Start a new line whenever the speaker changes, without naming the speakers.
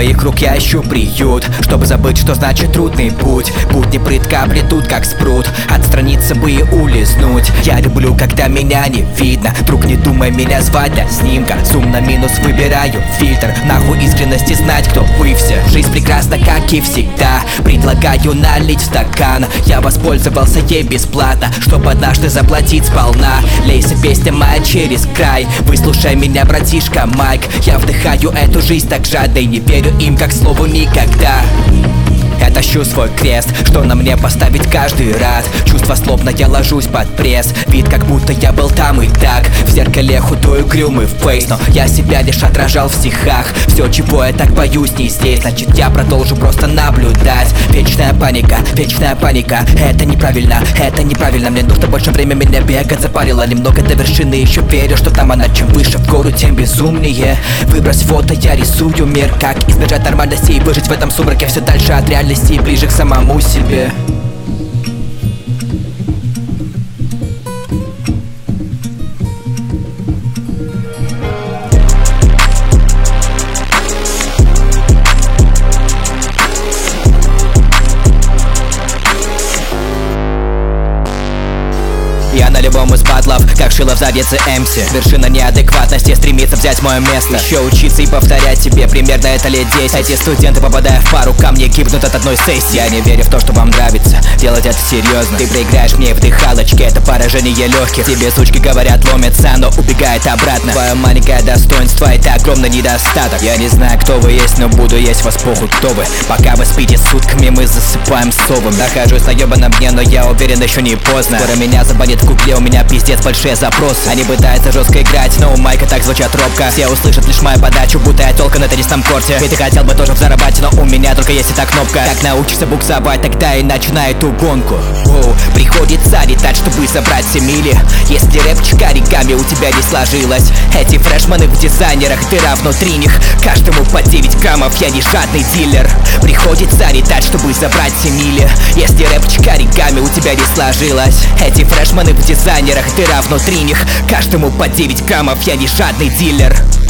твоих рук я ищу приют, чтобы забыть, что значит трудный путь. Путь не прытка, плетут как спрут, отстраниться бы и улизнуть. Я люблю, когда меня не видно, друг, не думай меня звать для снимка. Зум на минус, выбираю фильтр, нахуй искренности знать, кто вы все. Жизнь прекрасна, как и всегда, предлагаю налить в стакан. Я воспользовался ей бесплатно, чтобы однажды заплатить сполна. Лейся, песня моя через край, выслушай меня, братишка Майк. Я вдыхаю эту жизнь так жадно и не верю им, как слову никогда. Я тащу свой крест, что на мне поставить каждый раз. Чувство словно я ложусь под пресс, вид как будто я был там и так. В зеркале худой угрюмый фейс, но я себя лишь отражал в стихах. Все, чего я так боюсь, не здесь, значит я продолжу просто наблюдать. Вечная паника, это неправильно. Мне нужно больше времени, меня бегать запарило. Немного до вершины, еще верю, что там она. Чем выше в гору, тем безумнее. Выбрось фото, я рисую мир. Как избежать нормальности и выжить в этом сумраке все дальше от реальности и ближе к самому себе. Я на любом из батлов, как шило в заднице МС. Вершина неадекватности стремится взять мое место. Еще учиться и повторять тебе, примерно это лет 10. Эти студенты, попадая в пару, камни гибнут от одной сессии. Я не верю в то, что вам нравится делать это серьезно. Ты проиграешь мне в дыхалочке, это поражение легких. Тебе сучки говорят, ломится, но убегает обратно. Твое маленькое достоинство, это огромный недостаток. Я не знаю, кто вы есть, но буду есть вас похуй, кто вы. Пока вы спите сутками, мы засыпаем совами. Нахожусь на ебаном дне, но я уверен, еще не поздно. Скоро меня забанит в гугле, у меня пиздец большие запросы. Они пытаются жестко играть, но у Майка так звучат робко. Все услышат лишь мою подачу, будто я тёлка на теннисном корте. И ты хотел бы тоже взорвать, но у меня только есть эта кнопка. Как научишься буксовать, тогда и начинай эту гонку. Воу, приходится летать, чтобы забрать все мили. Если рэпчик оригами у тебя не сложилось. Эти фрешманы в дизайнерах, дыра внутри них. Каждому по 9 граммов, я не жадный дилер. Приходится летать, чтобы забрать все мили. Если рэпчик оригами у тебя не сложилось. Эти фрешманы в дизайнерах, дыра внутри них. Каждому по 9 граммов, я не жадный дилер.